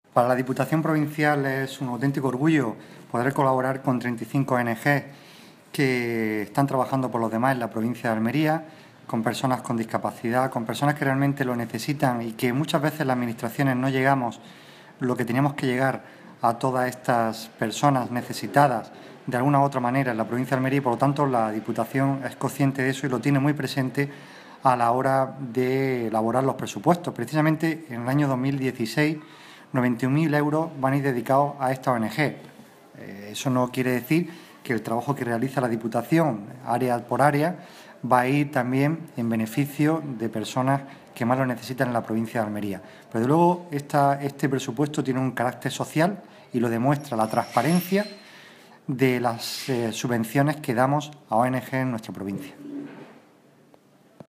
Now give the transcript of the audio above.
Para la Diputación Provincial es un auténtico orgullo poder colaborar con 35 ONG que están trabajando por los demás en la provincia de Almería, con personas con discapacidad, con personas que realmente lo necesitan y que muchas veces las administraciones no llegamos lo que teníamos que llegar a todas estas personas necesitadas de alguna u otra manera en la provincia de Almería y por lo tanto la Diputación es consciente de eso y lo tiene muy presente a la hora de elaborar los presupuestos. Precisamente en el año 2016 91.000 euros van a ir dedicados a esta ONG. Eso no quiere decir que el trabajo que realiza la Diputación, área por área, va a ir también en beneficio de personas que más lo necesitan en la provincia de Almería. Pero, de luego, este presupuesto tiene un carácter social y lo demuestra la transparencia de las subvenciones que damos a ONG en nuestra provincia.